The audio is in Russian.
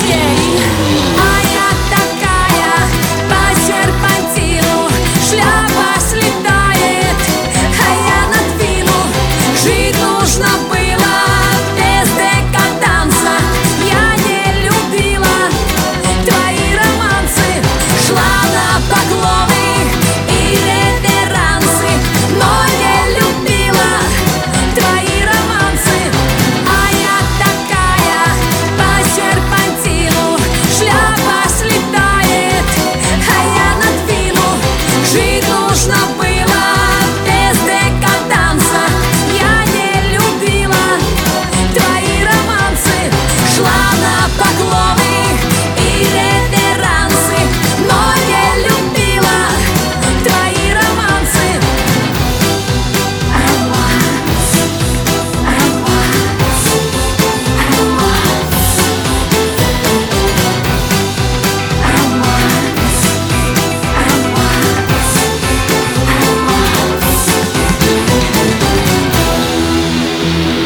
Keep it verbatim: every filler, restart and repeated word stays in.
друзей. А я такая по серпантину, шляпа слетает, а я надвину. Жить нужно было без декаданса. Я не любила твои романсы, шла на поклоны и реверансы, но не любила твои романсы. А я такая по серпантину, шляпа слетает, а я надвину. Жить нужно было без декаданса. Я не любила твои романсы, шла на поклоны